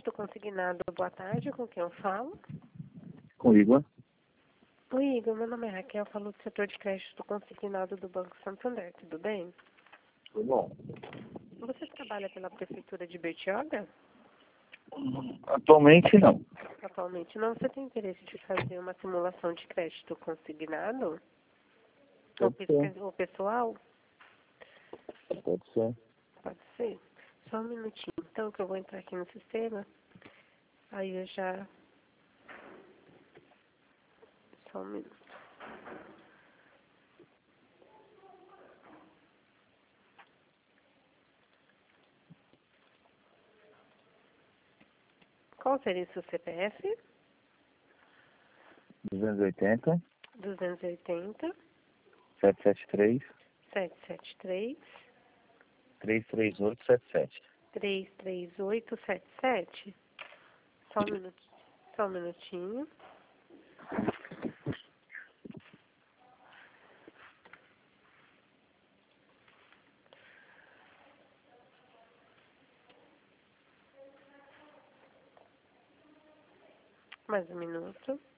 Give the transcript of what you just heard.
Crédito Consignado, boa tarde, com quem eu falo? Com o Igor. Oi, Igor, meu nome é Raquel, falo do setor de crédito consignado do Banco Santander, tudo bem? Tudo bom. Você trabalha pela Prefeitura de Bertioga? Atualmente não. Atualmente não. Você tem interesse de fazer uma simulação de crédito consignado? Pode ser. Ou pessoal? Pode ser. Pode ser. Só um minutinho, então, que eu vou entrar aqui no sistema. Aí eu já... Só um minuto. Qual seria o seu CPF? 280, 280 773, 773 33877. 33877. Só um minutinho. Só um minutinho. Mais um minuto.